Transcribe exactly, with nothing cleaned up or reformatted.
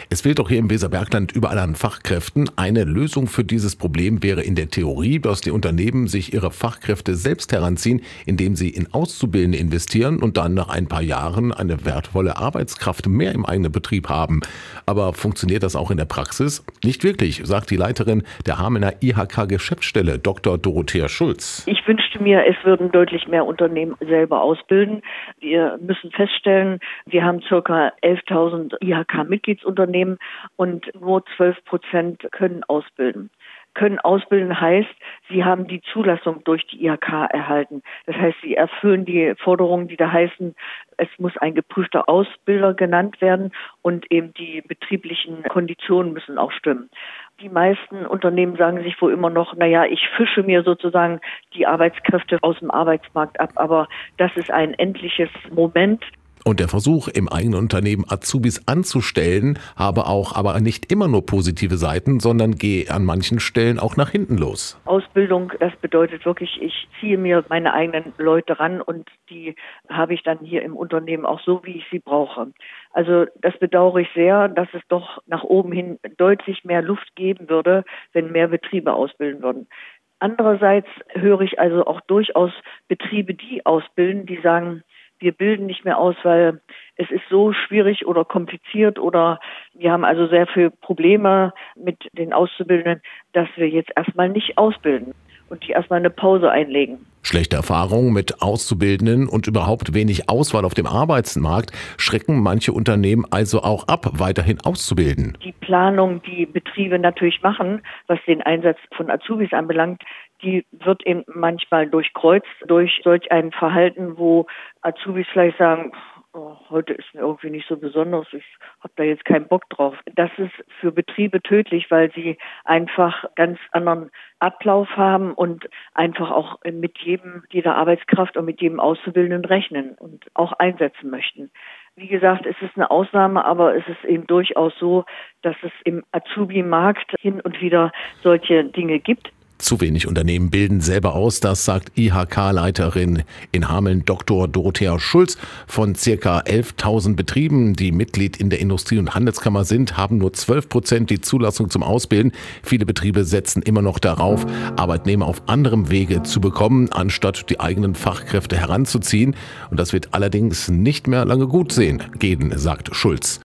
Es fehlt doch hier im Weserbergland überall an Fachkräften. Eine Lösung für dieses Problem wäre in der Theorie, dass die Unternehmen sich ihre Fachkräfte selbst heranziehen, indem sie in Auszubildende investieren und dann nach ein paar Jahren eine wertvolle Arbeitskraft mehr im eigenen Betrieb haben. Aber funktioniert das auch in der Praxis? Nicht wirklich, sagt die Leiterin der Hamelner I H K-Geschäftsstelle, Doktor Dorothea Schulz. Ich wünschte mir, es würden deutlich mehr Unternehmen selber ausbilden. Wir müssen feststellen, wir haben ca. elftausend I H K-Mitgliedsunternehmen und nur zwölf Prozent können ausbilden. Können ausbilden heißt, sie haben die Zulassung durch die I H K erhalten. Das heißt, sie erfüllen die Forderungen, die da heißen, es muss ein geprüfter Ausbilder genannt werden und eben die betrieblichen Konditionen müssen auch stimmen. Die meisten Unternehmen sagen sich wohl immer noch, naja, ich fische mir sozusagen die Arbeitskräfte aus dem Arbeitsmarkt ab, aber das ist ein endliches Moment. Und der Versuch, im eigenen Unternehmen Azubis anzustellen, habe auch aber nicht immer nur positive Seiten, sondern gehe an manchen Stellen auch nach hinten los. Ausbildung, das bedeutet wirklich, ich ziehe mir meine eigenen Leute ran und die habe ich dann hier im Unternehmen auch so, wie ich sie brauche. Also das bedauere ich sehr, dass es doch nach oben hin deutlich mehr Luft geben würde, wenn mehr Betriebe ausbilden würden. Andererseits höre ich also auch durchaus Betriebe, die ausbilden, die sagen, wir bilden nicht mehr aus, weil es ist so schwierig oder kompliziert oder wir haben also sehr viele Probleme mit den Auszubildenden, dass wir jetzt erstmal nicht ausbilden und die erstmal eine Pause einlegen. Schlechte Erfahrungen mit Auszubildenden und überhaupt wenig Auswahl auf dem Arbeitsmarkt schrecken manche Unternehmen also auch ab, weiterhin auszubilden. Die Planung, die Betriebe natürlich machen, was den Einsatz von Azubis anbelangt, die wird eben manchmal durchkreuzt durch solch ein Verhalten, wo Azubis vielleicht sagen, oh, heute ist mir irgendwie nicht so besonders, ich habe da jetzt keinen Bock drauf. Das ist für Betriebe tödlich, weil sie einfach ganz anderen Ablauf haben und einfach auch mit jedem, jeder Arbeitskraft und mit jedem Auszubildenden rechnen und auch einsetzen möchten. Wie gesagt, es ist eine Ausnahme, aber es ist eben durchaus so, dass es im Azubi-Markt hin und wieder solche Dinge gibt. Zu wenig Unternehmen bilden selber aus, das sagt I H K-Leiterin in Hameln Doktor Dorothea Schulz. Von circa elftausend Betrieben, die Mitglied in der Industrie- und Handelskammer sind, haben nur zwölf Prozent die Zulassung zum Ausbilden. Viele Betriebe setzen immer noch darauf, Arbeitnehmer auf anderem Wege zu bekommen, anstatt die eigenen Fachkräfte heranzuziehen. Und das wird allerdings nicht mehr lange gut sehen, gehen, sagt Schulz.